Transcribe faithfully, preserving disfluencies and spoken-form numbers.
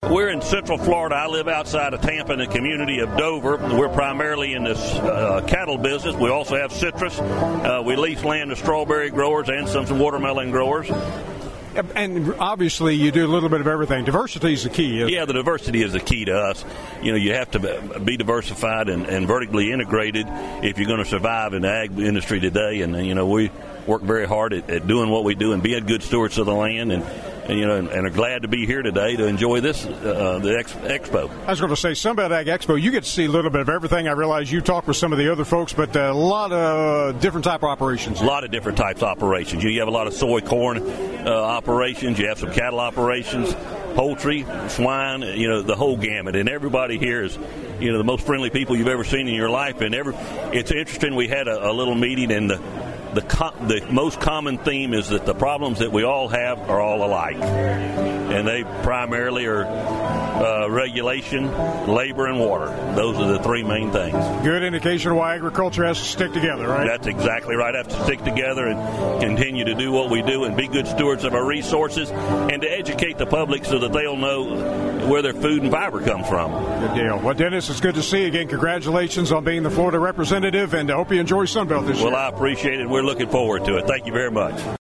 We're in Central Florida. I live outside of Tampa in the community of Dover. We're primarily in this uh, cattle business. We also have citrus. Uh, we lease land to strawberry growers and some, some watermelon growers. And obviously you do a little bit of everything. Diversity is the key. Yeah, the diversity is the key to us. You know, you have to be diversified and, and vertically integrated if you're going to survive in the ag industry today. And, you know, we work very hard at, at doing what we do and being good stewards of the land. And, and you know, and, and are glad to be here today to enjoy this, uh, the ex- expo. I was going to say, Sunbelt Ag Expo, you get to see a little bit of everything. I realize you talk with some of the other folks, but a lot of different type of operations. A lot of different types of operations. You have a lot of soy, corn uh, operations. You have some cattle operations, poultry, swine, you know, the whole gamut. And everybody here is, you know, the most friendly people you've ever seen in your life. And every, it's interesting, we had a, a little meeting, and the The, co- the most common theme is that the problems that we all have are all alike. And they primarily are uh, regulation, labor, and water. Those are the three main things. Good indication of why agriculture has to stick together, right? That's exactly right. Have to stick together and continue to do what we do and be good stewards of our resources and to educate the public so that they'll know where their food and fiber come from. Good deal. Well, Dennis, it's good to see you again. Congratulations on being the Florida representative, and I hope you enjoy Sunbelt this year. Well, I appreciate it. We're looking forward to it. Thank you very much.